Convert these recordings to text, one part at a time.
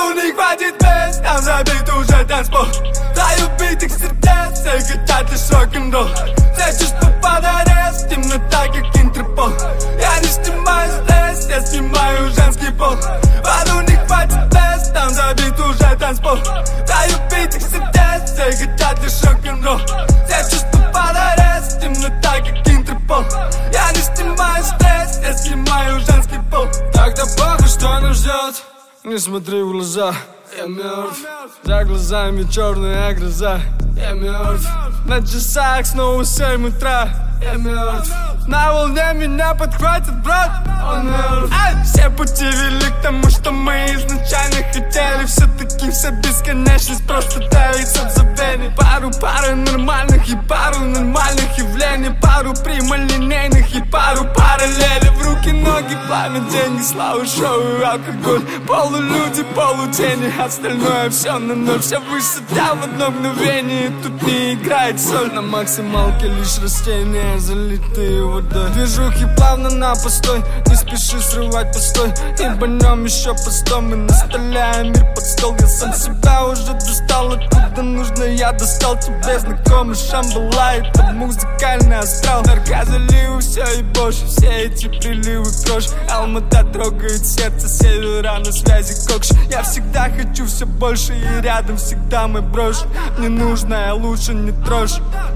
Воду не хватит мест, там забит уже танцпол. Для убитых сердец все хотят лишь рок-н-ролл. Все чувства под арест, темнота как Интерпол. Я не снимаю стресс, я снимаю женский пол. Воду не хватит мест, там забит уже танцпол. Для убитых сердец все хотят лишь рок-н-ролл. Все чувства под арест, темнота как Интерпол. Я не снимаю стресс, я снимаю женский пол. Тогда похуй, что нас ждет. Не смотри в глаза, я мертв. За глазами черная гроза, я мертв. На часах снова 7 утра, я мертв. На волне меня подхватит брат, он мертв. Все пути вели к тому, что мы изначально хотели. Все-таки вся бесконечность просто давится в забвении. Пару нормальных и пару нормальных явлений. Пару прямолинейных и пару параллелей. В руки, ноги, пламя, деньги, слава, шоу и алкоголь. Полулюди, полутени, остальное все на ноль. Вся высота в одно мгновение, тут не играет соль. На максималке лишь растения, залитые водой. Движухи плавно на постой, не спеши срывать постой. Ебанем еще по 100, мы на столе, а мир под стол. Я сам себя уже достал, откуда нужно я достал. Тебе знакомый Шамбала, это музыкальный астрал. Нарка заливы, все и больше, все эти приливы крош. Алмата трогает сердце, севера на связи кокш. Я всегда хочу все больше и рядом всегда мой брошь. Не нужно, я лучше не трожь.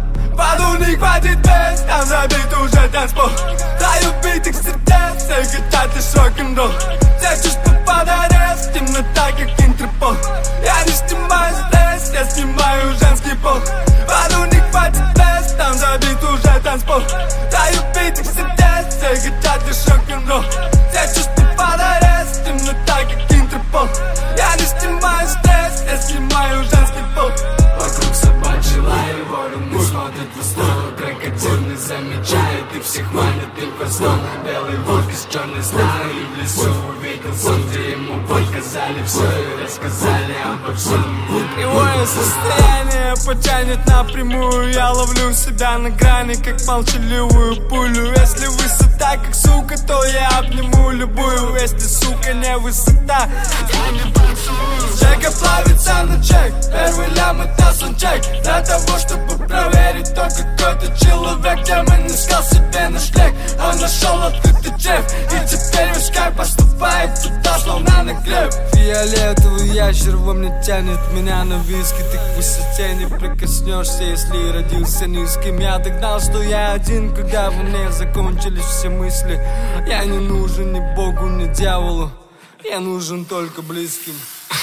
Воду не хватит мест, там забит уже танцпол. Для убитых сердец все хотят лишь рок-н-ролл. Все чувства под арест, темнота как Интерпол. Я не снимаю стресс, я снимаю женский пол. Воду не хватит мест, там забит уже танцпол. Для убитых сердец все хотят лишь рок-н-ролл. Все чувства под арест, темнота как Интерпол. Я не снимаю стресс, я снимаю женский пол. Вокруг собачий лай, вороны смотрят в сторону. Крокодильный замечает и всех манит инфостом. Белый волк из черной стаи в лесу увидел сон, где ему показали все и рассказали обо всем. Кривое состояние потянет напрямую. Я ловлю себя на грани, как молчаливую пулю. Если высота как сука, то я обниму любую. Если сука не высота, я не танцую. Чека плавится на чек, первый лям это саундчек. Для того, чтобы проверить, то какой-то человек демон искал себе ночлег. Он нашел открытый джеф, и теперь вышкай поступает туда, словно на греб. Фиолетовый ящер во мне тянет меня на виски. Ты к высоте не прикоснешься, если родился низким. Я догнал, что я один, когда во мне закончились все мысли. Я не нужен ни Богу, ни дьяволу, я нужен только близким.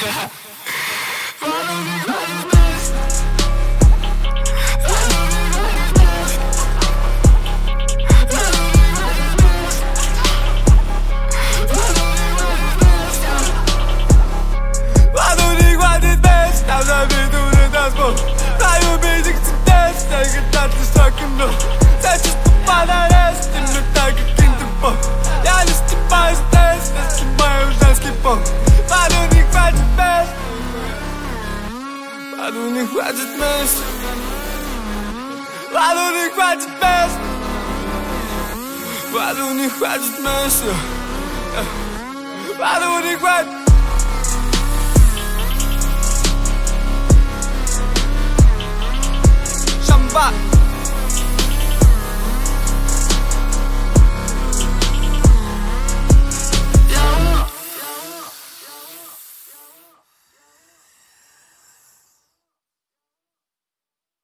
Там забит уже танцпол. Для убитых сердец все хотят лишь рок-н-ролл. Все чувства под арест, темнота как Интерпол. Я не снимаю стресс, я снимаю женский пол. Воду не хватит мест, Воду не хватит мест, воду не хватит мест, воду не хватит мест, воду не хватит. Шамба.